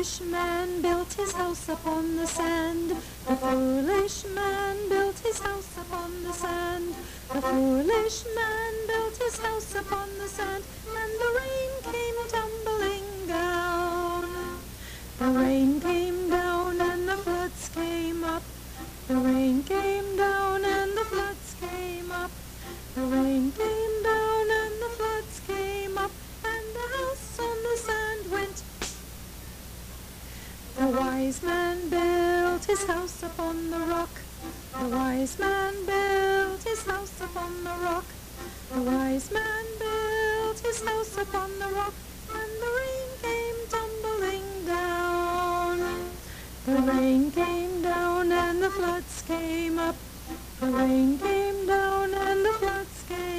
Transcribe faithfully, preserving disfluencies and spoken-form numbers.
foolish man built his house upon the sand. The foolish man built his house upon the sand. The foolish man built his house upon the sand, and the rain came tumbling down. The rain came down and the floods came up. The rain came down and the floods came up. The rain came down and the floods came up, and the house on the sand went. The wise man built his house upon the rock. The wise man built his house upon the rock. The wise man built his house upon the rock, and the rain came tumbling down. The rain came down and the floods came up. The rain came down and the floods came